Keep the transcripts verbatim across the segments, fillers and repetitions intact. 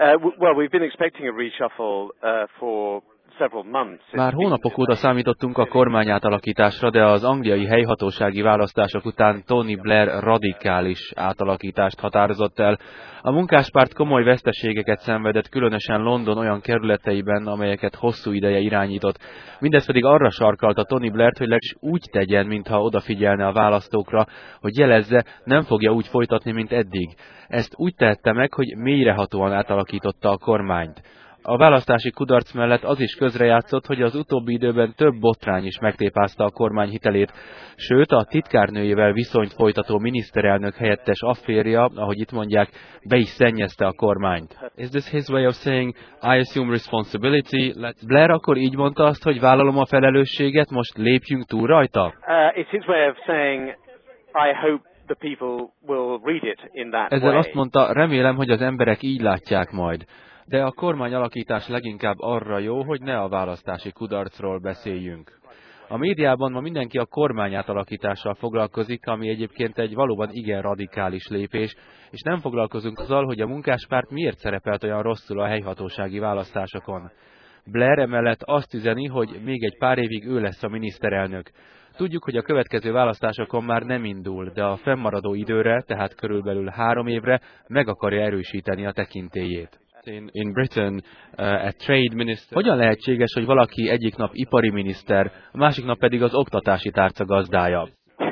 well, we've been expecting a reshuffle uh, for several months. Már hónapok óta számítottunk a kormányátalakításra, de az angliai helyhatósági választások után Tony Blair radikális átalakítást határozott el. A munkáspárt komoly veszteségeket szenvedett, különösen London olyan kerületeiben, amelyeket hosszú ideje irányított. Mindez pedig arra sarkalta Tony Blair-t, hogy legalábbis úgy tegyen, mintha odafigyelne a választókra, hogy jelezze, nem fogja úgy folytatni, mint eddig. Ezt úgy tehette meg, hogy mélyrehatóan átalakította a kormányt. A választási kudarc mellett az is közrejátszott, hogy az utóbbi időben több botrány is megtépázta a kormány hitelét, sőt a titkárnőjével viszonyt folytató miniszterelnök helyettes afférja, ahogy itt mondják, be is szennyezte a kormányt. Is this his way of saying, I assume responsibility? Let's... Blair akkor így mondta azt, hogy vállalom a felelősséget, most lépjünk túl rajta? Uh, it's his way of saying, I hope the people will read it in that Ezzel way. azt mondta, remélem, hogy az emberek így látják majd. De a kormányalakítás leginkább arra jó, hogy ne a választási kudarcról beszéljünk. A médiában ma mindenki a kormányátalakítással foglalkozik, ami egyébként egy valóban igen radikális lépés, és nem foglalkozunk azzal, hogy a munkáspárt miért szerepelt olyan rosszul a helyhatósági választásokon. Blair emellett azt üzeni, hogy még egy pár évig ő lesz a miniszterelnök. Tudjuk, hogy a következő választásokon már nem indul, de a fennmaradó időre, tehát körülbelül három évre meg akarja erősíteni a tekintélyét. In, in Britain, uh, a trade minister. Hogyan lehetséges, hogy valaki egyik nap ipari miniszter, a másik nap pedig az oktatási tárca gazdája?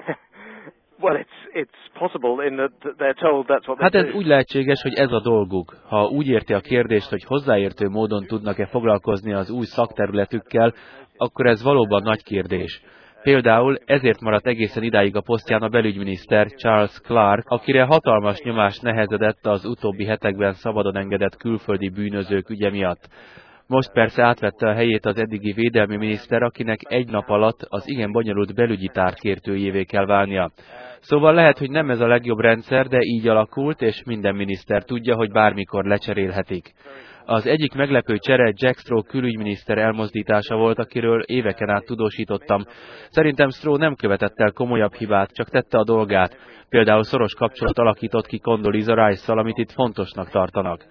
Well, it's it's possible in that they're told that's what they Hát ez do. úgy lehetséges, hogy ez a dolguk. Ha úgy érti a kérdést, hogy hozzáértő módon tudnak-e foglalkozni az új szakterületükkel, akkor ez valóban nagy kérdés. Például ezért maradt egészen idáig a posztján a belügyminiszter Charles Clarke, akire hatalmas nyomás nehezedett az utóbbi hetekben szabadon engedett külföldi bűnözők ügye miatt. Most persze átvette a helyét az eddigi védelmi miniszter, akinek egy nap alatt az igen bonyolult belügyi tárkértőjévé kell válnia. Szóval lehet, hogy nem ez a legjobb rendszer, de így alakult, és minden miniszter tudja, hogy bármikor lecserélhetik. Az egyik meglepő csere Jack Straw külügyminiszter elmozdítása volt, akiről éveken át tudósítottam. Szerintem Straw nem követett el komolyabb hibát, csak tette a dolgát. Például szoros kapcsolat alakított ki Condoleezza Rice-szal, amit itt fontosnak tartanak.